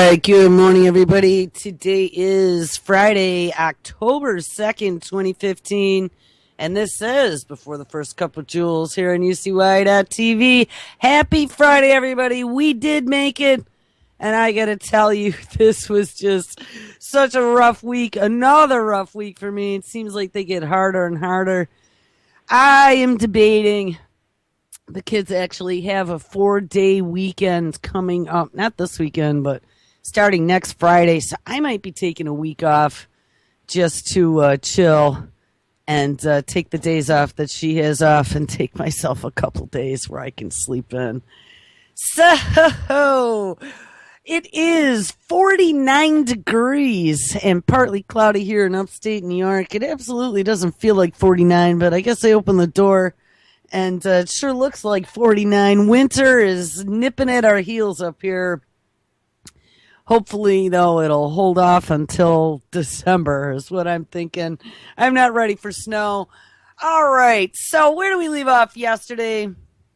right, good morning, everybody. Today is Friday, October 2nd, 2015, and this is Before the First Cup of Jules here on UCY.TV. Happy Friday, everybody. We did make it, and I gotta tell you, this was just such a rough week. Another rough week for me. It seems like they get harder and harder. I am debating. The kids actually have a 4-day weekend coming up. Not this weekend, but starting next Friday. So I might be taking a week off just to chill and take the days off that she has off and take myself a couple days where I can sleep in. So it is 49 degrees and partly cloudy here in upstate New York. It absolutely doesn't feel like 49, but I guess I opened the door. And it sure looks like 49. Winter is nipping at our heels up here. Hopefully, though, it'll hold off until December is what I'm thinking. I'm not ready for snow. All right, so where do we leave off yesterday?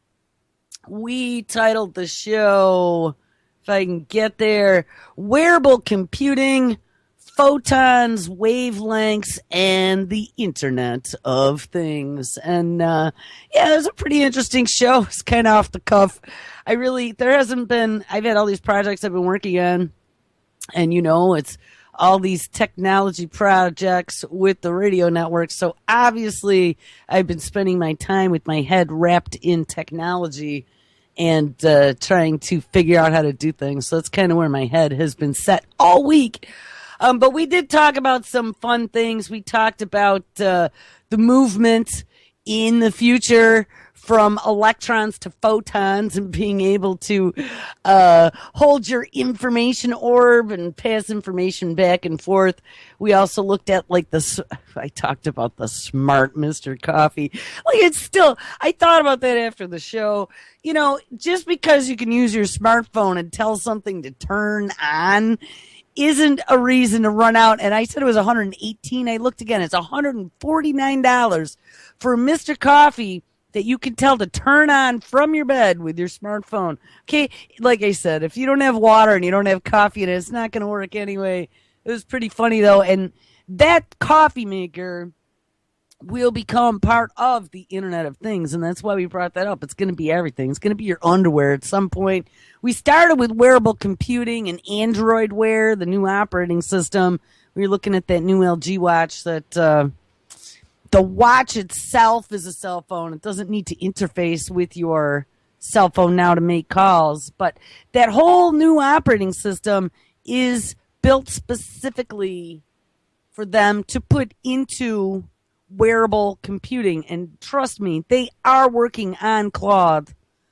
We titled the show, if I can get there, Wearable Computing, Photons, Wavelengths, and the Internet of Things. And yeah, it was a pretty interesting show. It's kind of off the cuff. I've had all these projects I've been working on, and it's all these technology projects with the radio network. So obviously, I've been spending my time with my head wrapped in technology and trying to figure out how to do things. So that's kind of where my head has been set all week. But we did talk about some fun things. We talked about the movement in the future from electrons to photons and being able to hold your information orb and pass information back and forth. We also looked at I talked about the smart Mr. Coffee. I thought about that after the show. Just because you can use your smartphone and tell something to turn on isn't a reason to run out. And I said it was $118. I looked again. It's $149 for Mr. Coffee that you can tell to turn on from your bed with your smartphone. Okay, like I said, if you don't have water and you don't have coffee in it, it's not going to work anyway. It was pretty funny, though. And that coffee maker will become part of the Internet of Things, and that's why we brought that up. It's going to be everything. It's going to be your underwear at some point. We started with wearable computing and Android Wear, the new operating system. We were looking at that new LG watch that the watch itself is a cell phone. It doesn't need to interface with your cell phone now to make calls, but that whole new operating system is built specifically for them to put into wearable computing. And trust me, they are working on cloth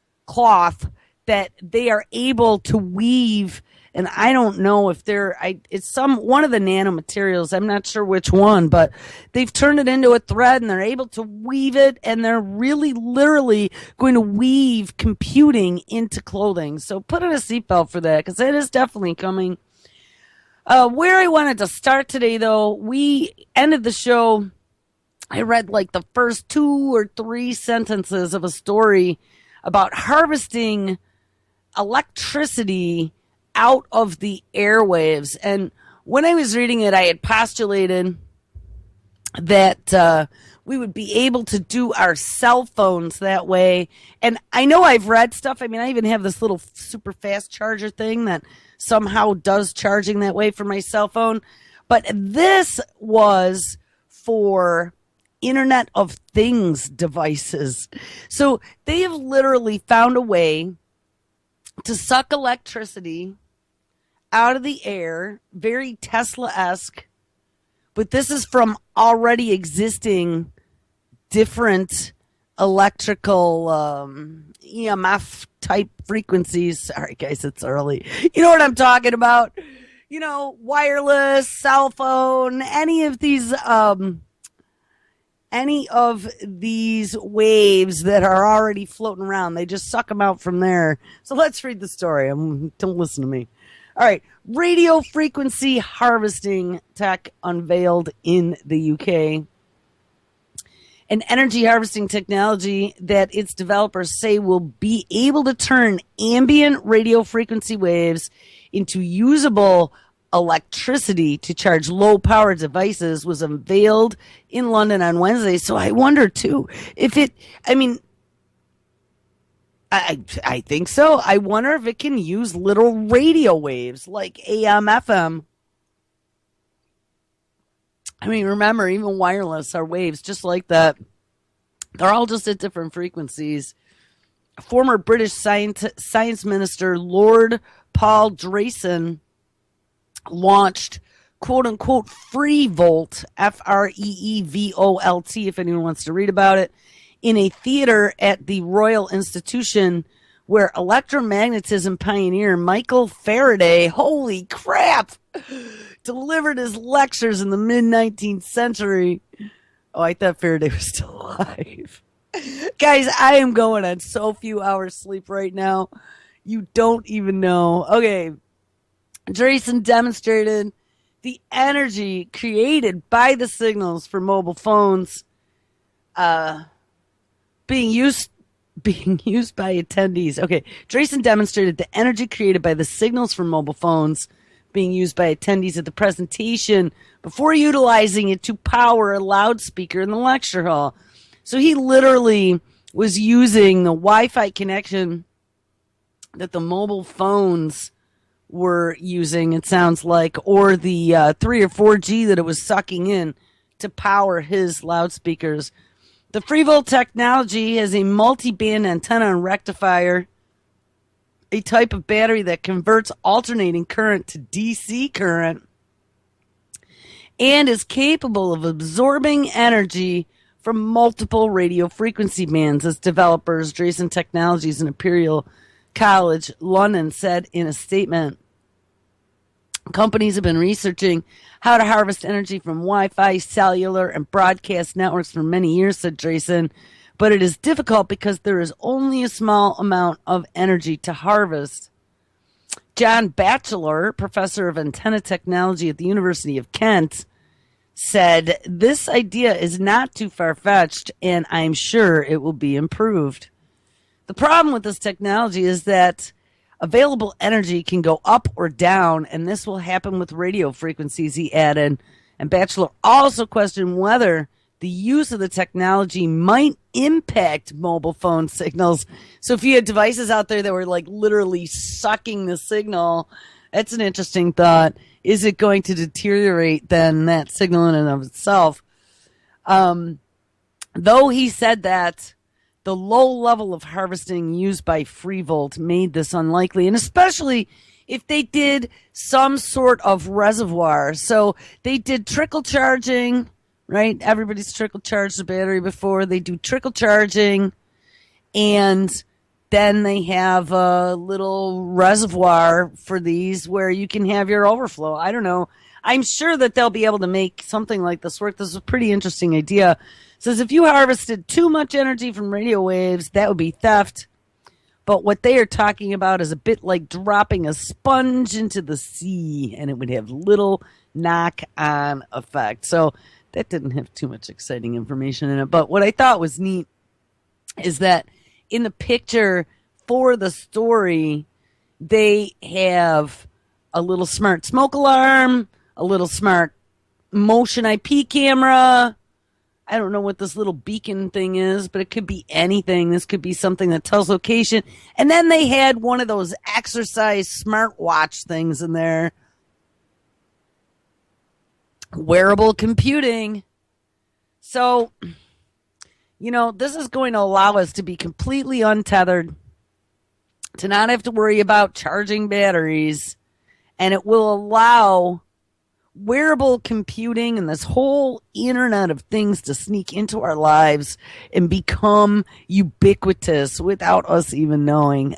that they are able to weave. And I don't know if it's one of the nanomaterials. I'm not sure which one, but they've turned it into a thread and they're able to weave it. And they're really literally going to weave computing into clothing. So put on a seatbelt for that, because it is definitely coming. Where I wanted to start today, though, we ended the show. I read the first 2 or 3 sentences of a story about harvesting electricity out of the airwaves. And when I was reading it, I had postulated that we would be able to do our cell phones that way. And I know I've read stuff. I mean, I even have this little super fast charger thing that somehow does charging that way for my cell phone. But this was for Internet of Things devices. So they have literally found a way to suck electricity out of the air, very Tesla-esque, but this is from already existing different electrical EMF type frequencies. Sorry guys, it's early. You know what I'm talking about? Wireless, cell phone, any of these waves that are already floating around. They just suck them out from there. So let's read the story. Don't listen to me. All right. Radio frequency harvesting tech unveiled in the UK. an energy harvesting technology that its developers say will be able to turn ambient radio frequency waves into usable electricity to charge low power devices was unveiled in London on Wednesday. So I wonder too if I think so. I wonder if it can use little radio waves like AM, FM. I mean, remember, even wireless are waves just like that. They're all just at different frequencies. Former British science minister Lord Paul Drayson launched quote-unquote FreeVolt, FreeVolt, if anyone wants to read about it, in a theater at the Royal Institution where electromagnetism pioneer Michael Faraday, holy crap, delivered his lectures in the mid-19th century. Oh, I thought Faraday was still alive. Guys, I am going on so few hours sleep right now. You don't even know. Okay. Drayson demonstrated the energy created by the signals for mobile phones being used by attendees. Okay. Drayson demonstrated the energy created by the signals for mobile phones being used by attendees at the presentation before utilizing it to power a loudspeaker in the lecture hall. So he literally was using the Wi-Fi connection that the mobile phones were using, it sounds like, or the 3 or 4G that it was sucking in to power his loudspeakers. The FreeVolt technology has a multi-band antenna and rectifier, a type of battery that converts alternating current to DC current, and is capable of absorbing energy from multiple radio frequency bands, as developers Drayson Technologies and Imperial College London said in a statement. Companies have been researching how to harvest energy from Wi-Fi, cellular, and broadcast networks for many years, said Drayson, but it is difficult because there is only a small amount of energy to harvest. John Batchelor, professor of antenna technology at the University of Kent, said, "This idea is not too far-fetched, and I'm sure it will be improved." The problem with this technology is that available energy can go up or down, and this will happen with radio frequencies, he added. And Batchelor also questioned whether the use of the technology might impact mobile phone signals. So if you had devices out there that were like literally sucking the signal, that's an interesting thought. Is it going to deteriorate then that signal in and of itself? Though he said that the low level of harvesting used by FreeVolt made this unlikely, and especially if they did some sort of reservoir. So they did trickle charging, right? Everybody's trickle charged the battery before. They do trickle charging, and then they have a little reservoir for these where you can have your overflow. I don't know. I'm sure that they'll be able to make something like this work. This is a pretty interesting idea. It says if you harvested too much energy from radio waves, that would be theft. But what they are talking about is a bit like dropping a sponge into the sea, and it would have little knock-on effect. So that didn't have too much exciting information in it. But what I thought was neat is that in the picture for the story, they have a little smart smoke alarm, a little smart motion IP camera. I don't know what this little beacon thing is, but it could be anything. This could be something that tells location. And then they had one of those exercise smartwatch things in there. Wearable computing. So, you know, this is going to allow us to be completely untethered, to not have to worry about charging batteries, and it will allow wearable computing and this whole Internet of Things to sneak into our lives and become ubiquitous without us even knowing.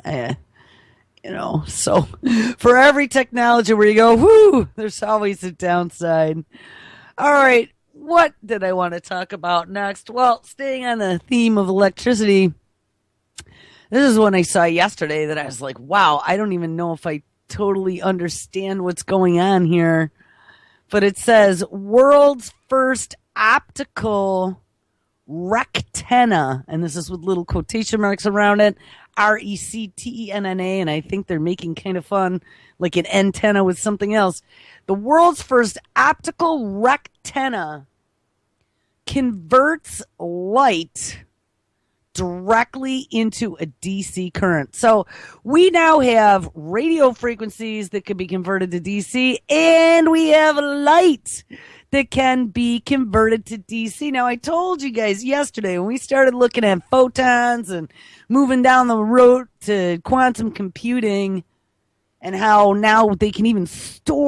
So for every technology where you go, whoo, there's always a downside. All right, what did I want to talk about next? Well, staying on the theme of electricity, this is one I saw yesterday that I was like, wow, I don't even know if I totally understand what's going on here. But it says, world's first optical Rectenna, and this is with little quotation marks around it, Rectenna, and I think they're making kind of fun, like an antenna with something else. The world's first optical rectenna converts light directly into a DC current. So we now have radio frequencies that can be converted to DC, and we have light that can be converted to DC. Now, I told you guys yesterday when we started looking at photons and moving down the road to quantum computing and how now they can even store